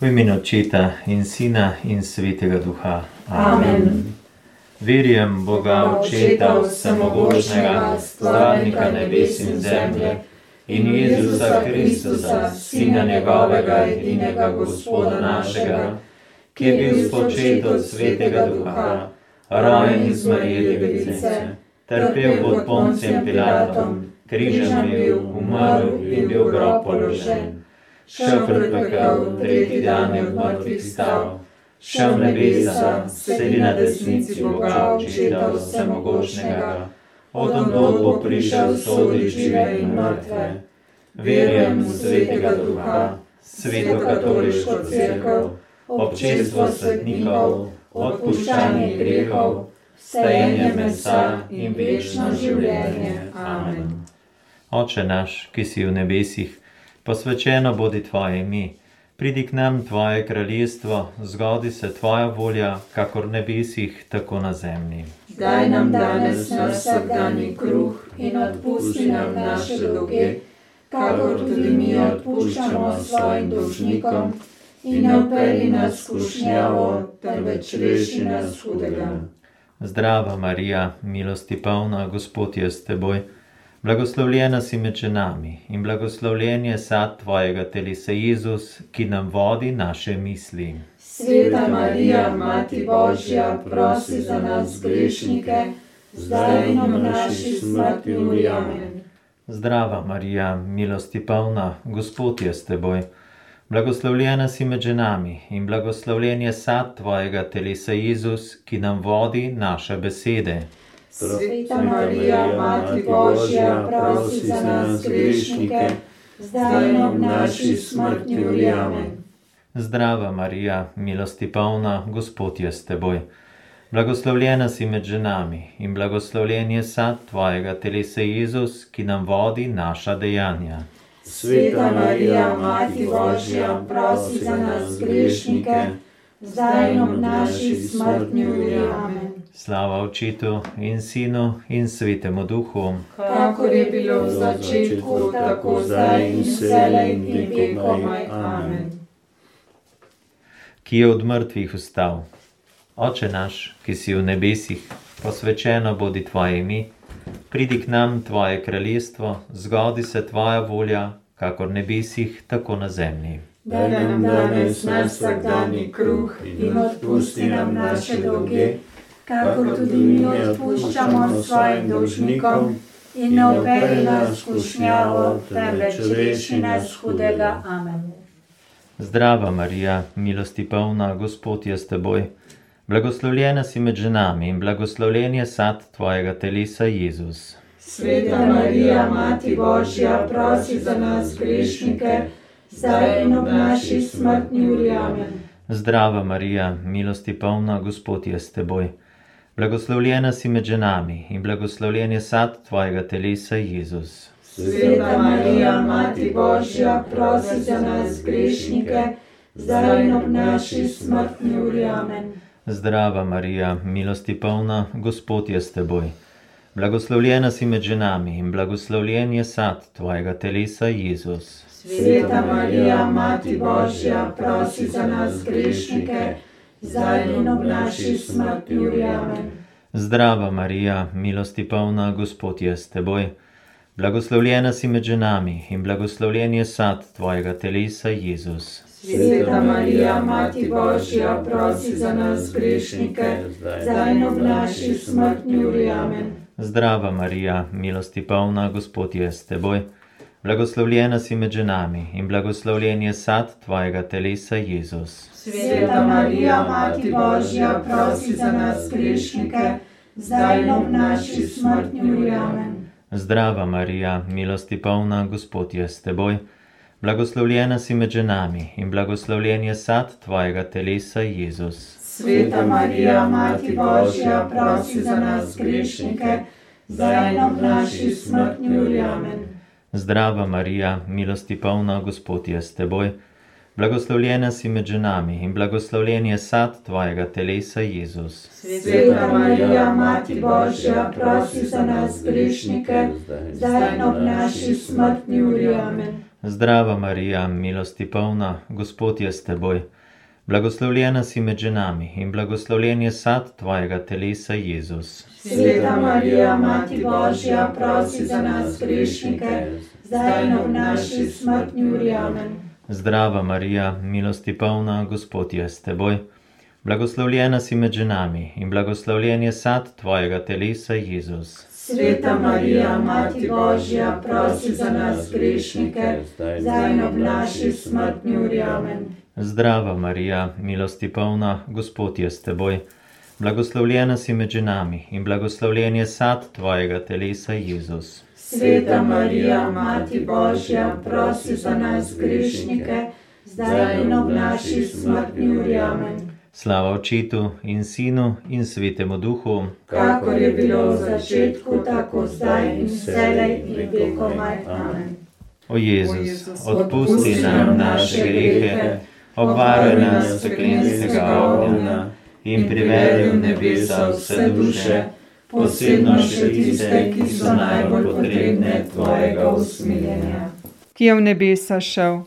V imenu Očeta in Sina in Svetega Duha. Amen. Verjam Boga Očeta vsemogočnega, stvarnika nebes in zemlje, in Jezusa Kristusa, Sina njegovega, edinega Gospoda našega, ki je bil spočet od Svetega Duha, rojen iz Marije Device, trpel pod Poncijem Pilatom, križem bil, umrl in bil v grob položen. Šel pred pekel, tretji dan je od mrtvih stal, šel v nebesa, sedi na desnici Boga Očeta vsemogočnega, odtod bo prišel soditi žive in mrtve. Verjam v Svetega Duha, Sveto katoliško cerkev, občestvo svetnikov, odpuščanje grehov, vstajenje mesa in večno življenje. Amen. Oče naš, ki si v nebesih, posvečeno bodi Tvoje ime. Pridi k nam Tvoje kraljestvo, zgodi se Tvoja volja, kakor v nebesih, tako na zemlji. Daj nam danes naš vsakdanji kruh in odpusti nam naše dolge, kakor tudi mi odpuščamo svojim dolžnikom, in ne vpelji nas v skušnjavo, temveč reši nas hudega. Zdrava Marija, milosti polna, Gospod je s teboj. Blagoslovljena si med ženami in blagoslovljen je sad Tvojega telesa Jezus, ki nam vodi naše misli. Sveta Marija, Mati Božja, prosi za nas grešnike, zdaj in v naši smrti. Amen. Zdrava Marija, milosti polna, Gospod je s teboj. Blagoslovljena si med ženami in blagoslovljen je sad Tvojega telesa Jezus, ki nam vodi naše besede. Sveta Marija, Mati Božja, prosi za nas grešnike, zdaj in v naši smrti. Amen. Zdrava Marija, milosti polna, Gospod je s teboj. Blagoslovljena si med ženami in blagoslovljen je sad Tvojega telesa Jezus, ki nam vodi naša dejanja. Sveta Marija, Mati Božja, prosi za nas grešnike, zdaj in v naši smrti. Amen. Slava Očetu in Sinu in Svetemu Duhu, kakor je bilo v začetku, tako zdaj in vselej in v vekomaj. Amen. Ki je od mrtvih vstal. Oče naš, ki si v nebesih, posvečeno bodi Tvoje ime, pridi k nam Tvoje kraljestvo, zgodi se Tvoja volja, kakor v nebesih, tako na zemlji. Daj nam danes naš vsakdanji kruh in odpusti nam naše dolge, kakor tudi mi odpuščamo svojim dolžnikom, in ne vpelji nas v skušnjavo, temveč reši nas hudega. Amen. Zdrava Marija, milosti polna, Gospod je s teboj. Blagoslovljena si med ženami in blagoslovljen je sad Tvojega telesa Jezus. Sveta Marija, Mati Božja, prosi za nas grešnike, zdaj in v naši smrti. Amen. Zdrava Marija, milosti polna, Gospod je s teboj. Blagoslovljena si med ženami in blagoslovljen je sad Tvojega telesa Jezus. Sveta Marija, Mati Božja, prosi za nas grešnike, zdaj in v naši smrti. Amen. Zdrava Marija, milosti polna, Gospod je s teboj. Blagoslovljena si med ženami in blagoslovljen je sad Tvojega telesa Jezus. Sveta Marija, Mati Božja, prosi za nas grešnike, zdaj in v naši smrti. Amen. Zdrava Marija, milosti polna, Gospod je s teboj. Blagoslovljena si med ženami in blagoslovljen je sad Tvojega telesa Jezus. Sveta Marija, Mati Božja, prosi za nas grešnike, zdaj in v naši smrti. Amen. Zdrava Marija, milosti polna, Gospod je s teboj. Blagoslovljena si med ženami in blagoslovljen je sad Tvojega telesa Jezus. Sveta Marija, Mati Božja, prosi za nas grešnike, zdaj in v naši smrti. Amen. Zdrava Marija, milosti polna, Gospod je s teboj. Blagoslovljena si med ženami in blagoslovljen je sad Tvojega telesa Jezus. Sveta Marija, Mati Božja, prosi za nas grešnike, zdaj in v naši smrti. Amen. Zdrava Marija, milosti polna, Gospod je s teboj. Blagoslovljena si med ženami in blagoslovljen je sad Tvojega telesa Jezus. Sveta Marija, Mati Božja, prosi za nas grešnike, zdaj in v naši smrti. Amen. Zdrava Marija, milosti polna, Gospod je s teboj. Blagoslovljena si med ženami in blagoslovljen je sad tvojega telesa, Jezus. Sveta Marija, Mati Božja, prosi za nas grešnike, zdaj in v naši smrtni uri. Amen. Zdrava Marija, milosti polna, Gospod je s teboj. Blagoslovljena si med ženami in blagoslovljen je sad tvojega telesa, Jezus. Sveta Marija, Mati Božja, prosi za nas grešnike, zdaj in v naši smrtni uri. Amen. Zdrava Marija, milosti polna, Gospod je s teboj. Blagoslovljena si med ženami in blagoslovljen je sad tvojega telesa, Jezus. Sveta Marija, Mati Božja, prosi za nas grešnike, zdaj in v naši smrtni uri. Amen. Slava Očetu in Sinu in Svetemu Duhu, kakor je bilo v začetku, tako zdaj in vselej in vekomaj. Amen. O Jezus, odpusti nam naše grehe, obvaruj nas peklenskega ognja in privedi v nebesa vse duše, posebno še tiste, ki so najbolj potrebne tvojega usmiljenja. Ki je v nebesa šel.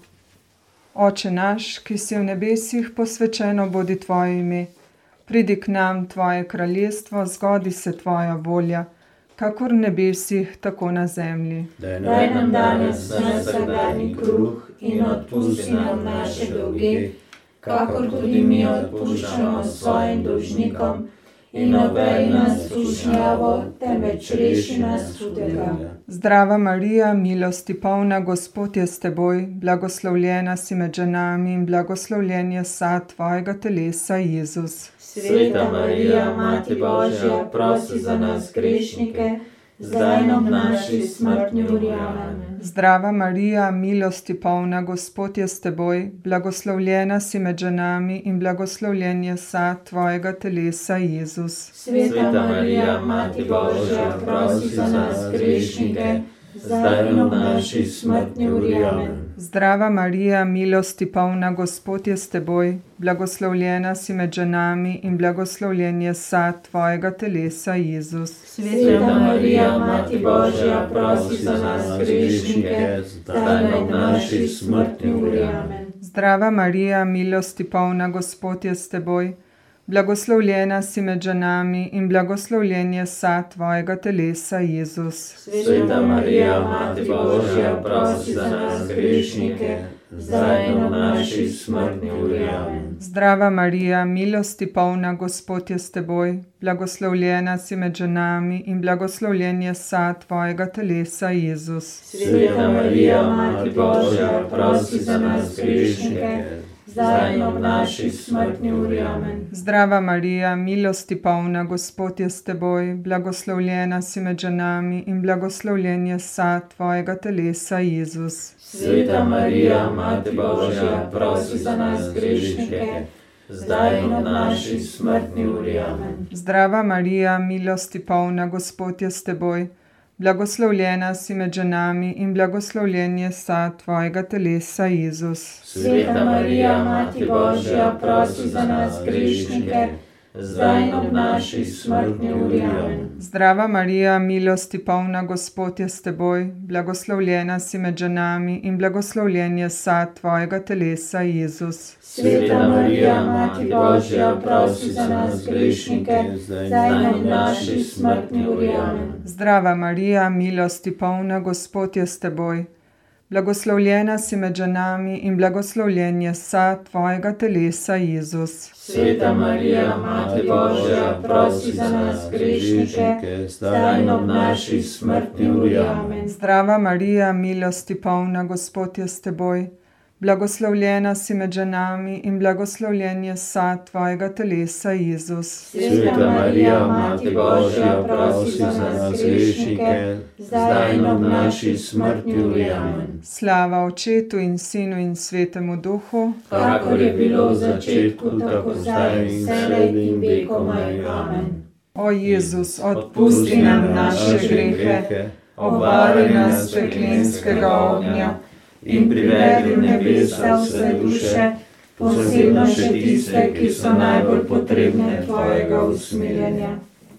Oče naš, ki si v nebesih, posvečeno bodi tvoje ime. Pridi k nam tvoje kraljestvo, zgodi se tvoja volja, kakor v nebesih, tako na zemlji. Daj nam danes naš vsakdanji kruh in odpusti nam naše dolge, kakor tudi mi odpuščamo svojim dolžnikom, in ne vpelji nas v skušnjavo, temveč reši nas hudega. Zdrava Marija, milosti polna, Gospod je s teboj, blagoslovljena si med ženami in blagoslovljen je sad tvojega telesa, Jezus. Sveta Marija, Mati Božja, prosi za nas grešnike, zdaj in v naši smrtni uri. Amen. Zdrava Marija, milosti polna, Gospod je s teboj, blagoslovljena si med ženami in blagoslovljen je sad tvojega telesa, Jezus. Sveta Marija, Mati Božja, prosi za nas grešnike, zdaj in v naši smrtni uri. Amen. Zdrava Marija, milosti polna, Gospod je s teboj, blagoslovljena si med ženami in blagoslovljen je sad tvojega telesa, Jezus. Sveta Marija, Mati Božja, prosi za nas grešnike, zdaj in v naši smrtni uri. Amen. Zdrava Marija, milosti polna, Gospod je s teboj, blagoslovljena si med ženami in blagoslovljen je sad tvojega telesa, Jezus. Sveta Marija, Mati Božja, prosi za nas grešnike, zdaj in v naši smrtni uri. Amen. Zdrava Marija, milosti polna, Gospod je s teboj, blagoslovljena si med ženami in blagoslovljen je sad tvojega telesa, Jezus. Sveta Marija, Mati Božja, prosi za nas grešnike, zdaj in v naši smrtni uri. Amen. Zdrava Marija, milosti polna, Gospod je s teboj, blagoslovljena si med ženami in blagoslovljen je sad tvojega telesa, Jezus. Sveta Marija, Mati Božja, prosi za nas grešnike, zdaj in v naši smrtni uri. Amen. Zdrava Marija, milosti polna, Gospod je s teboj, blagoslovljena si med ženami in blagoslovljen je sad tvojega telesa, Jezus. Sveta Marija, Mati Božja, prosi za nas grešnike, zdaj in v naši smrtni uri. Amen. Zdrava Marija, milosti polna, Gospod je s teboj, blagoslovljena si med ženami in blagoslovljen je sad tvojega telesa, Jezus. Sveta Marija, Mati Božja, prosi za nas grešnike, zdaj in v naši smrtni uri. Amen. Zdrava Marija, milosti polna, Gospod je s teboj, blagoslovljena si med ženami in blagoslovljen je sad tvojega telesa, Jezus. Sveta Marija, Mati Božja, prosi za nas grešnike, zdaj in v naši smrtni uri. Amen. Zdrava Marija, milosti polna, Gospod je s teboj, blagoslovljena si med ženami in blagoslovljen je sad tvojega telesa, Jezus. Sveta Marija, Mati Božja, prosi za nas grešnike, zdaj in v naši smrtni uri. Amen. Slava Očetu in Sinu in Svetemu Duhu, kakor je bilo v začetku, tako zdaj in vselej in vekomaj. Amen. O Jezus, odpusti nam naše grehe, obvaruj nas peklenskega ognja in privedi v nebesa vse duše, posebno še tiste, ki so najbolj potrebne tvojega usmiljenja.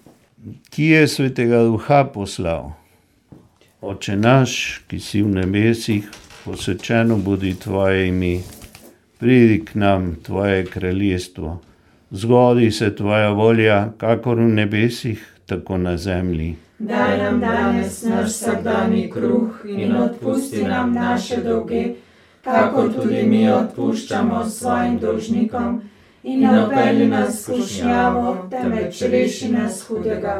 Ki je Svetega Duha poslal? Oče naš, ki si v nebesih, posvečeno bodi tvoje ime, pridi k nam tvoje kraljestvo, zgodi se tvoja volja, kakor v nebesih, tako na zemlji. Daj nam danes naš vsakdanji kruh in odpusti nam naše dolge, kakor tudi mi odpuščamo svojim dolžnikom, in ne vpelji nas v skušnjavo, temveč reši nas hudega.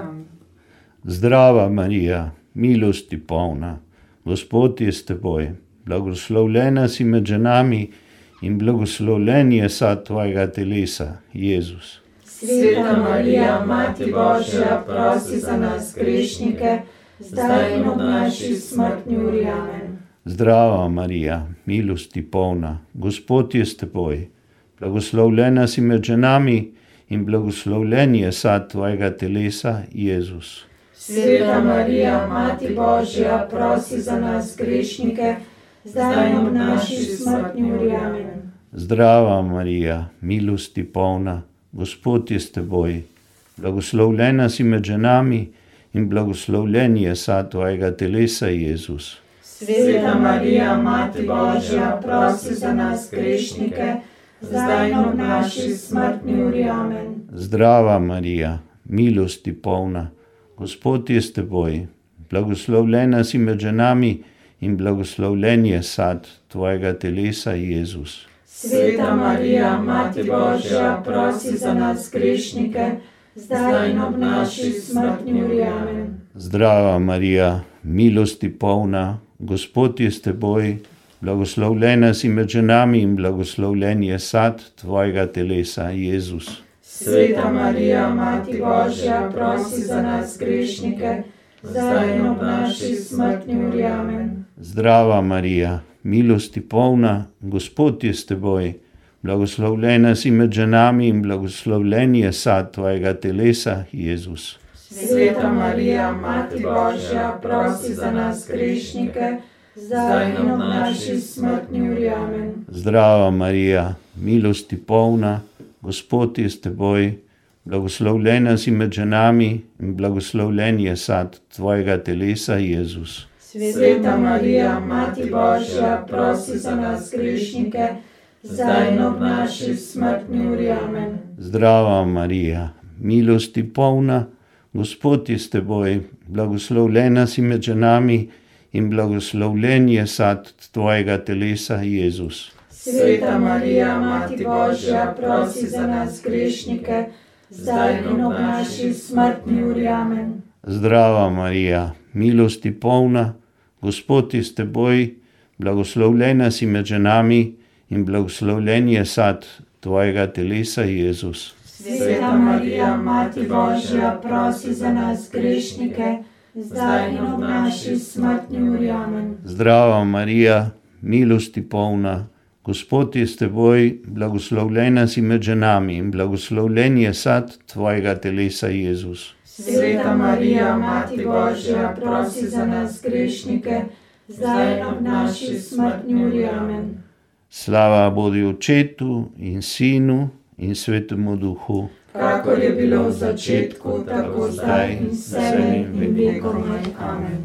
Zdrava Marija, milosti polna, Gospod je s teboj, blagoslovljena si med ženami in blagoslovljen je sad tvojega telesa, Jezus. Sveta Marija, Mati Božja, prosi za nas grešnike, zdaj in ob naši smrtni uri. Amen. Zdrava Marija, milosti polna, Gospod je s teboj, blagoslovljena si med ženami in blagoslovljen je sad tvojega telesa, Jezus. Sveta Marija, Mati Božja, prosi za nas grešnike, zdaj in ob naši smrtni uri. Amen. Zdrava Marija, milosti polna, Gospod je s teboj, blagoslovljena si med ženami in blagoslovljen je sad tvojega telesa, Jezus. Sveta Marija, Mati Božja, prosi za nas grešnike, zdaj in ob naši smrtni uri. Amen. Zdrava Marija, milosti polna, Gospod je s teboj, blagoslovljena si med ženami in blagoslovljen je sad tvojega telesa, Jezus. Sveta Marija, Mati Božja, prosi za nas grešnike, zdaj in ob naši smrtni uri. Amen. Zdrava Marija, milosti polna, Gospod je s teboj, blagoslovljena si med ženami in blagoslovljen je sad tvojega telesa, Jezus. Sveta Marija, Mati Božja, prosi za nas grešnike, zdaj in ob naši smrtni uri. Amen. Zdrava Marija, milosti polna, Gospod je s teboj, blagoslovljena si med ženami in blagoslovljen je sad tvojega telesa, Jezus. Sveta Marija, Mati Božja, prosi za nas grešnike, zdaj in ob naši smrtni uri. Amen. Zdrava Marija, milosti polna, Gospod je s teboj, blagoslovljena si med ženami in blagoslovljen je sad tvojega telesa, Jezus. Sveta Marija, Mati Božja, prosi za nas grešnike, zdaj in ob naši smrtni uri. Amen. Zdrava Marija, milosti polna, Gospod je s teboj, blagoslovljena si med ženami in blagoslovljen je sad tvojega telesa, Jezus. Sveta Marija, Mati Božja, prosi za nas grešnike, zdaj in ob naši smrtni uri. Amen. Zdrava Marija, milosti polna, Gospod je s teboj, blagoslovljena si med ženami in blagoslovljen je sad tvojega telesa, Jezus. Sveta Marija, Mati Božja, prosi za nas grešnike, zdaj in ob naši smrtni uri. Amen. Zdrava Marija, milosti polna, Gospod je s teboj, blagoslovljena si med ženami in blagoslovljen je sad tvojega telesa, Jezus. Sveta Marija, Mati Božja, prosi za nas grešnike, zdaj in ob naši smrtni uri. Amen. Slava bodi Očetu in Sinu in Svetemu Duhu, kakor je bilo v začetku, tako zdaj in vselej in vekomaj. Amen.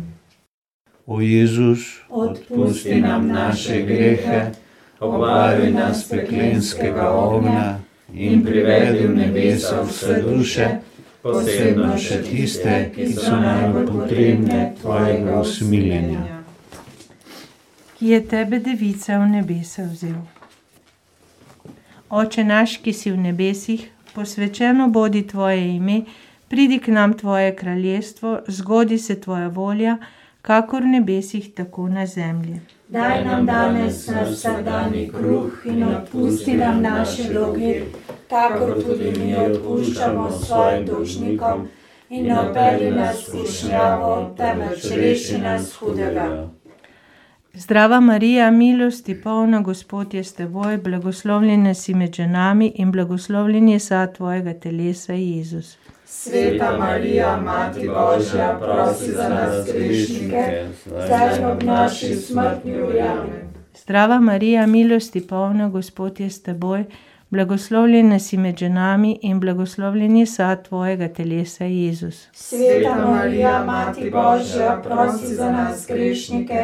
O Jezus, Odpusti nam naše grehe, obvaruj nas peklenskega ognja in privedi v nebesa vse duše, posebno še tiste, ki so najbolj potrebne tvojega usmiljenja. Ki je tebe, devica, v nebesa vzel. Oče naš, ki si v nebesih, posvečeno bodi tvoje ime, pridi k nam tvoje kraljestvo, zgodi se tvoja volja, kakor v nebesih, tako na zemlji. Daj nam danes naš vsakdanji kruh in odpusti nam naše dolge, kakor tudi mi odpuščamo svojim dolžnikom, in ne vpelji nas v skušnjavo, temveč reši nas hudega. Zdrava Marija, milosti polna, Gospod je s teboj, blagoslovljena si med ženami in blagoslovljen je sad tvojega telesa, Jezus. Sveta Marija, Mati Božja, prosi za nas grešnike, zdaj in ob naši smrtni uri. Amen. Zdrava Marija, milosti polna, Gospod je s teboj, blagoslovljena si med ženami in blagoslovljen je sad tvojega telesa, Jezus. Sveta Marija, Mati Božja, prosi za nas grešnike,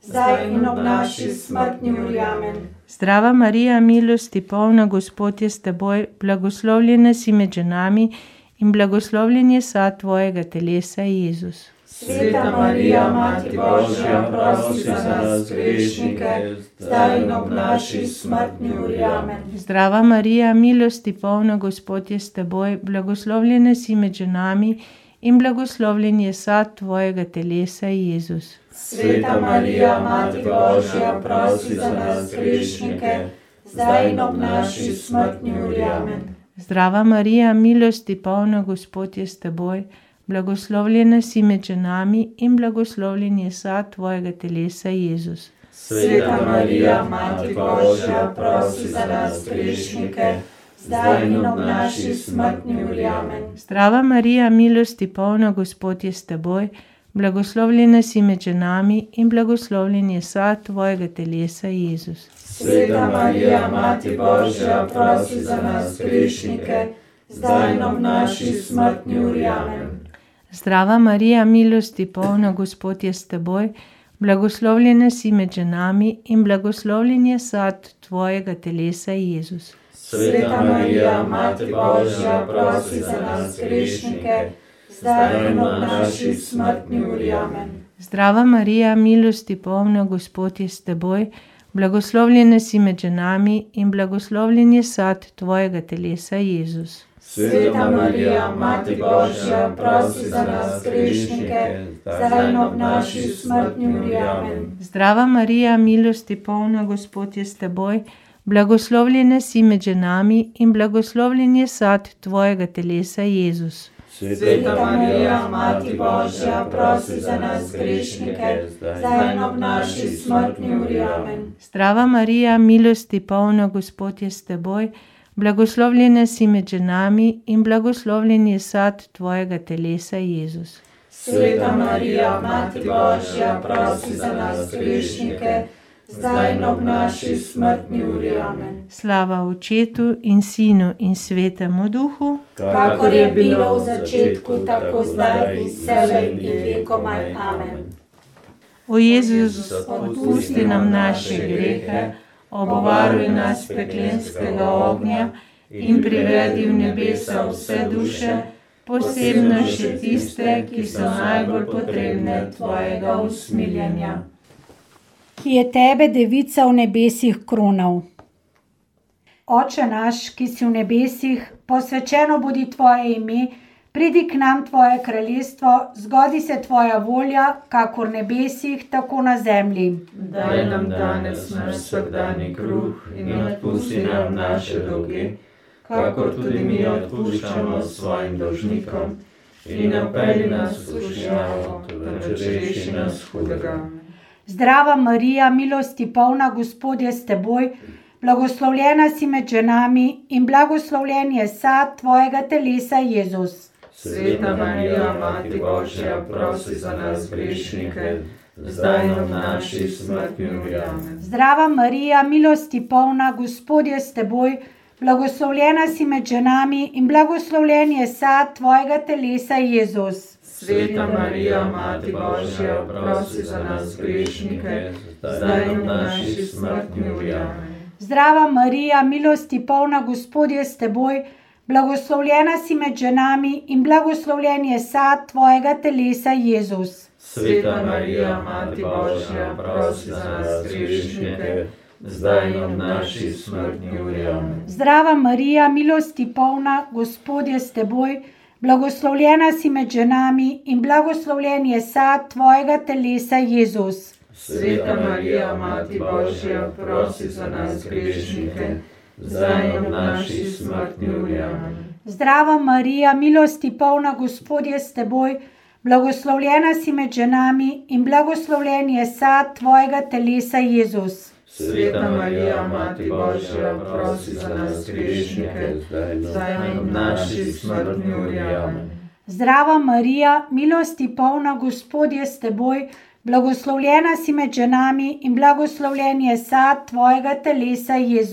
zdaj in ob naši smrtni uri. Amen. Zdrava Marija, milosti polna, Gospod je s teboj, blagoslovljena si med ženami in blagoslovljen je sad tvojega telesa, Jezus. Sveta Marija, Mati Božja, prosi za nas grešnike, zdaj in ob naši smrtni uri. Amen. Zdrava Marija, milosti polna, Gospod je s teboj, blagoslovljena si med ženami in blagoslovljen je sad tvojega telesa, Jezus. Sveta Marija, Mati Božja, prosi za nas grešnike, zdaj in ob naši smrtni uri. Amen. Zdrava Marija, milosti polna, Gospod je s teboj, blagoslovljena si med ženami in blagoslovljen je sad tvojega telesa, Jezus. Sveta Marija, Mati Božja, prosi za nas grešnike, zdaj in ob naši smrtni uri. Amen. Zdrava Marija, milosti polna, Gospod je s teboj, blagoslovljena si med ženami in blagoslovljen je sad tvojega telesa, Jezus. Sveta Marija, Mati Božja, prosi za nas grešnike, zdaj in ob naši smrtni uri. Amen. Zdrava Marija, milosti polna, Gospod je s teboj, blagoslovljena si med ženami in blagoslovljen je sad tvojega telesa, Jezus. Sveta Marija, Mati Božja, prosi za nas grešnike, zdaj in ob naši smrtni uri. Amen. Zdrava Marija, milosti polna, Gospod je s teboj, blagoslovljena si med ženami in blagoslovljen je sad tvojega telesa, Jezus. Sveta Marija, Mati Božja, prosi za nas grešnike, zdaj in ob naši smrtni uri. Amen. Zdrava Marija, milosti polna, Gospod je s teboj, blagoslovljena si med ženami in blagoslovljen je sad tvojega telesa, Jezus. Sveta Marija, Mati Božja, prosi za nas grešnike, zdaj in ob naši smrtni uri. Amen. Zdrava Marija, milosti polna, Gospod je s teboj, blagoslovljena si med ženami in blagoslovljen je sad tvojega telesa, Jezus. Sveta Marija, Mati Božja, prosi za nas grešnike, zdaj in ob naši smrtni uri. Amen. Slava Očetu in Sinu in Svetemu Duhu, kakor je bilo v začetku, tako zdaj in vselej in vekomaj. Amen. O Jezus, odpusti nam naše grehe, obvaruj nas peklenskega ognja in privedi v nebesa vse duše, posebno še tiste, ki so najbolj potrebne tvojega usmiljenja. Ki je tebe, devica, v nebesih kronal. Oče naš, ki si v nebesih, posvečeno bodi tvoje ime, pridi k nam tvoje kraljestvo, zgodi se tvoja volja, kakor v nebesih, tako na zemlji. Daj nam danes naš vsakdanji kruh in odpusti nam naše dolge, kakor tudi mi odpuščamo svojim dolžnikom, in ne vpelji nas v skušnjavo, temveč reši nas hudega. Zdrava Marija, milosti polna, Gospod je s teboj, blagoslovljena si med ženami in blagoslovljen je sad tvojega telesa, Jezus. Sveta Marija, Mati Božja, prosi za nas grešnike, zdaj in ob naši smrtni uri. Amen. Zdrava Marija, milosti polna, Gospod je s teboj, blagoslovljena si med ženami in blagoslovljen je sad tvojega telesa, Jezus. Sveta Marija, Mati Božja, prosi za nas grešnike, zdaj in ob naši smrtni uri. Amen. Zdrava Marija, milosti polna, Gospod je s teboj, blagoslovljena si med ženami in blagoslovljen je sad tvojega telesa, Jezus. Sveta Marija, Mati Božja, prosi za nas grešnike, zdaj in ob naši smrtni uri. Amen. Zdrava Marija, milosti polna, Gospod je s teboj, blagoslovljena si med ženami in blagoslovljen je sad tvojega telesa, Jezus. Sveta Marija, Mati Božja, prosi za nas grešnike, zdaj in ob naši smrtni uri. Amen. Zdrava Marija, milosti polna, Gospod je s teboj, blagoslovljena si med ženami in blagoslovljen je sad tvojega telesa, Jezus. Sveta Marija, Mati Božja, prosi za nas grešnike, zdaj in ob naši smrtni uri. Amen. Zdrava Marija, milosti polna, Gospod je s teboj, blagoslovljena si med ženami in blagoslovljen je sad tvojega telesa, Jezus.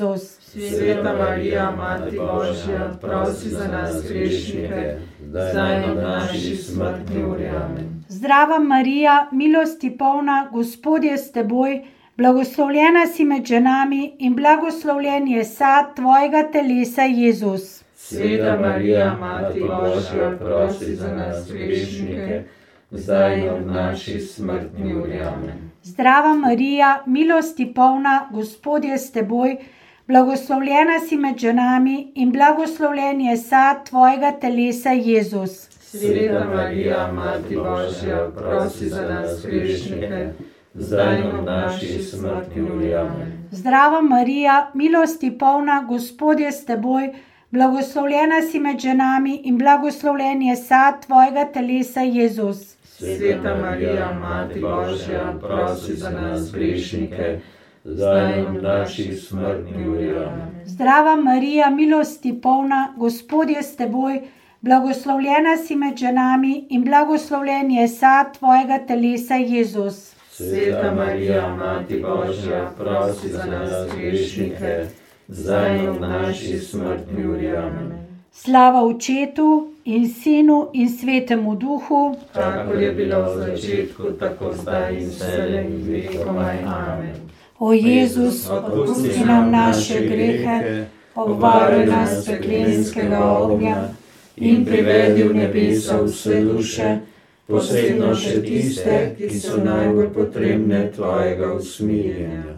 Sveta Marija, Mati Božja, prosi za nas grešnike, zdaj in v naši smrtni uri. Amen. Zdrava Marija, milosti polna, Gospod je s teboj, blagoslovljena si med ženami in blagoslovljen je sad tvojega telesa, Jezus. Sveta Marija, Mati Božja, prosi za nas grešnike, zdaj in v naši smrtni uri. Amen. Zdrava Marija, milosti polna, Gospod je s teboj, blagoslovljena si med ženami in blagoslovljen je sad tvojega telesa, Jezus. Sveta Marija, Mati Božja, prosi za nas grešnike, zdaj in v naši smrtni uri. Amen. Zdrava Marija, milosti polna, Gospod je s teboj, blagoslovljena si med ženami in blagoslovljen je sad tvojega telesa, Jezus. Sveta Marija, Mati Božja, prosi za nas grešnike, zdaj in v naši smrtni uri. Amen. Zdrava Marija, milosti polna, Gospod je s teboj, blagoslovljena si med ženami in blagoslovljen je sad tvojega telesa, Jezus. Sveta Marija, Mati Božja, prosi za nas grešnike, zdaj in v naši smrtni uri. Amen. Slava Očetu in Sinu in Svetemu Duhu, kakor je bilo v začetku, tako zdaj in vselej in vekomaj. Amen. O Jezus, odpusti nam naše grehe, obvaruj nas peklenskega ognja in privedi v nebesa vse duše, posebno še tiste, ki so najbolj potrebne tvojega usmiljenja.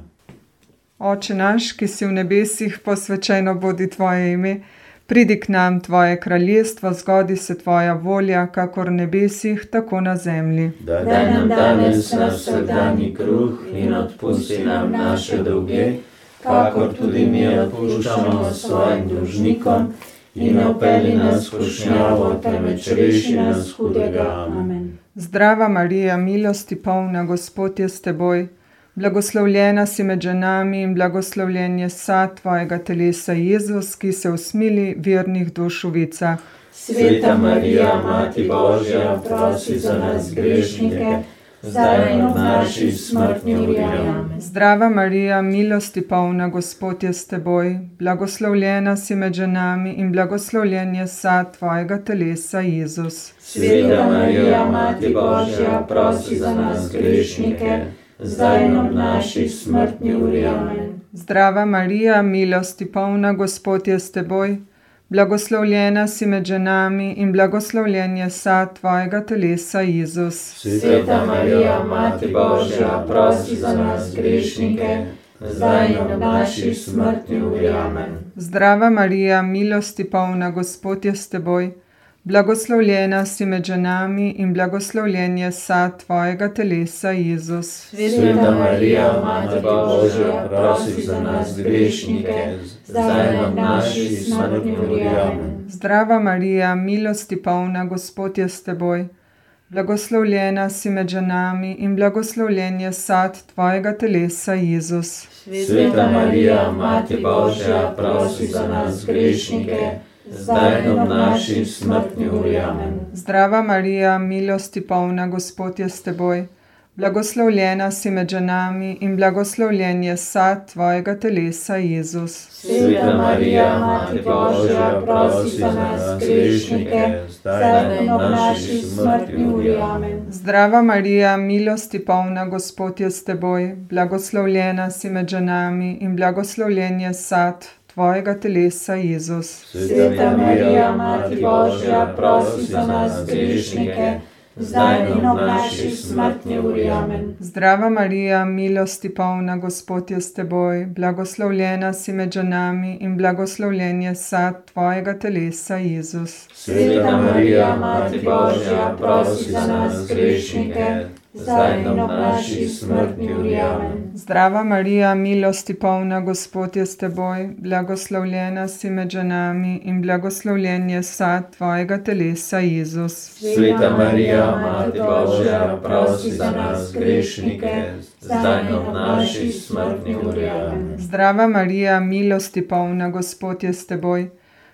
Oče naš, ki si v nebesih, posvečeno bodi tvoje ime, pridi k nam tvoje kraljestvo, zgodi se tvoja volja, kakor v nebesih, tako na zemlji. Daj nam danes naš vsakdanji kruh in odpusti nam naše dolge, kakor tudi mi odpuščamo svojim dolžnikom, in ne vpelji nas v skušnjavo, temveč reši nas hudega. Amen. Zdrava Marija, milosti polna, Gospod je s teboj, blagoslovljena si med ženami in blagoslovljen je sad tvojega telesa, Jezus, ki se usmili vernih duš v vicah. Sveta Marija, Mati Božja, prosi za nas grešnike, zdaj in v naši smrtni uri. Amen. Zdrava Marija, milosti polna, Gospod je s teboj, blagoslovljena si med ženami in blagoslovljen je sad tvojega telesa, Jezus. Sveta Marija, Mati Božja, prosi za nas grešnike, zdaj in v naši smrtni uri. Amen. Zdrava Marija, milosti polna, Gospod je s teboj, blagoslovljena si med ženami in blagoslovljen je sad tvojega telesa, Jezus. Sveta Marija, Mati Božja, prosi za nas grešnike, zdaj in v naši smrtni uri. Amen. Zdrava Marija, milosti polna, Gospod je s teboj, blagoslovljena si med ženami in blagoslovljen je sad tvojega telesa, Jezus. Sveta Marija, Mati Božja, prosi za nas grešnike, zdaj in v naši smrtni uri. Amen. Zdrava Marija, milosti polna, Gospod je s teboj, blagoslovljena si med ženami in blagoslovljen je sad tvojega telesa, Jezus. Sveta Marija, Mati Božja, prosi za nas grešnike, zdaj in v naši smrtni uri. Amen. Zdrava Marija, milosti polna, Gospod je s teboj, blagoslovljena si med ženami in blagoslovljen je sad tvojega telesa, Jezus. Sveta Marija, Mati Božja, prosi za nas grešnike, zdaj in v naši smrtni uri. Amen. Zdrava Marija, milosti polna, Gospod je s teboj, blagoslovljena si med ženami in blagoslovljen je sad tvojega telesa, Jezus. Sveta Marija, Mati Božja, prosi za nas grešnike, zdaj in v naši smrtni uri. Amen. Zdrava Marija, milosti polna, Gospod je s teboj, blagoslovljena si med ženami in blagoslovljen je sad tvojega telesa, Jezus. Sveta Marija, Mati Božja, prosi za nas grešnike, zdaj in v naši smrtni uri. Amen. Zdrava Marija, milosti polna, Gospod je s teboj, blagoslovljena si med ženami in blagoslovljen je sad tvojega telesa, Jezus. Sveta Marija, Mati Božja, prosi za nas grešnike, zdaj in v naši smrtni uri. Amen. Zdrava Marija, milosti polna, Gospod je s teboj,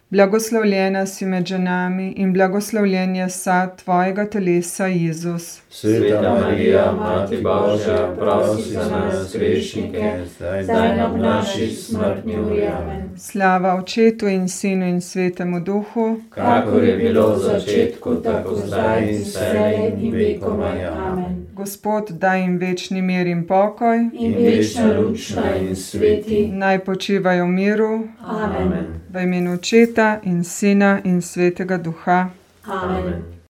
Blagoslovljena si med ženami in blagoslovljen je sad tvojega telesa, Jezus. Sveta Marija, Mati Božja, prosi za nas grešnike, zdaj in ob naši smrtni uri. Amen. Slava Očetu in Sinu in Svetemu Duhu, Kakor je bilo v začetku, tako zdaj in vselej in vekomaj. Amen. Gospod daj jim večni mir in pokoj, In večna lučna in sveti. naj počivajo v miru, Amen. v imenu Očeta in Sina in Svetega Duha. Amen.